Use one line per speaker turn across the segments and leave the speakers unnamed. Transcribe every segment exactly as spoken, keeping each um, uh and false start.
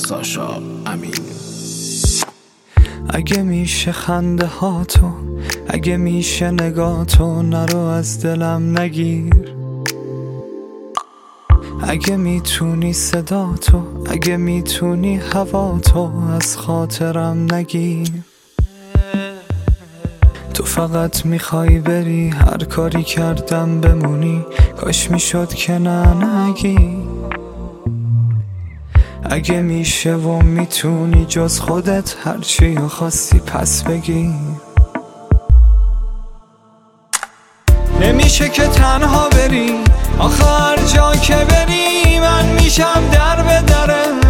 ساشا امین.
اگه میشه خنده ها تو، اگه میشه نگاه تو نرو از دلم نگیر. اگه میتونی صدا تو، اگه میتونی هوا تو از خاطرم نگیر. تو فقط میخوای بری، هر کاری کردم بمونی، کاش میشد که نه نگی. اگه میشه و میتونی جز خودت هرچی رو خواستی پس بگی. نمیشه که تنها بری، آخه هر جا که بری من میشم در به درت.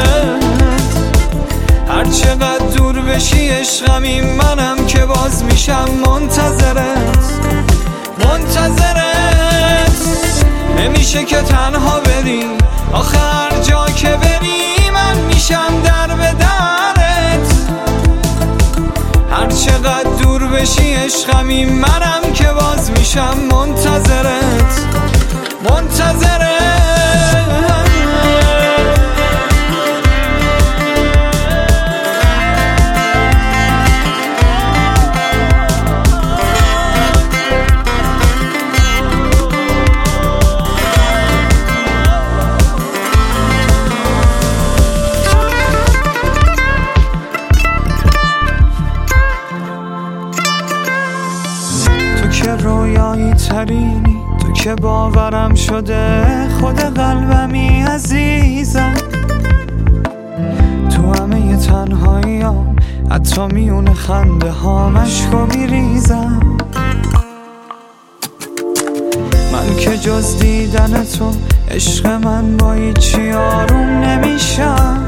هر چقدر دور بشی عشقمی منم که باز میشم منتظرت منتظرت. نمیشه که تنها بری، آخه هر جا که بری من میشم در به درت. هر چقدر دور بشی عشقمی منم که باز میشم منتظرت منتظرت. که رویایی ترینی، تو که باورم شده خود قلبمی عزیزم. تو همه تنهایی ها، حتی میون خنده ها مشکو میریزم. من که جز دیدن تو عشق من با هیچی آروم نمیشم.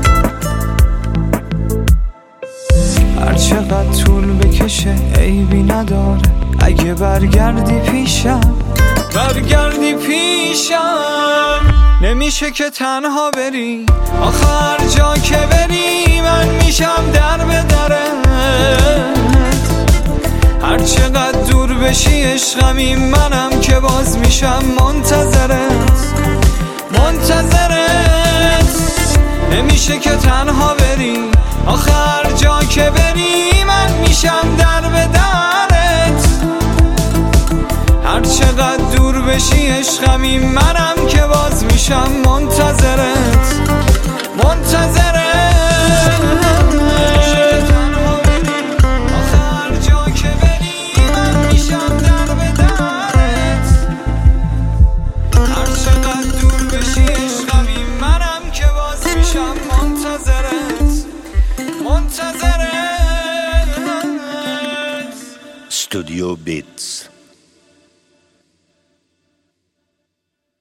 هر چقدر طول بکشه عیبی نداره اگه برگردی پیشم برگردی پیشم. نمیشه که تنها بری، آخه هر جا که بری من میشم در به درت. هر چقدر دور بشی عشقمی منم که باز میشم منتظرت منتظرت. نمیشه که تنها بری، آخه هر جا که بری من میشم در به درت. هر چقدر دور بشی عشقمی منم که باز میشم منتظرت منتظرت. آخه هر جا که بری من میشم در به درت. هر چقدر دور بشی عشقمی منم که باز میشم منتظرت منتظرت.
استودیو بیتس.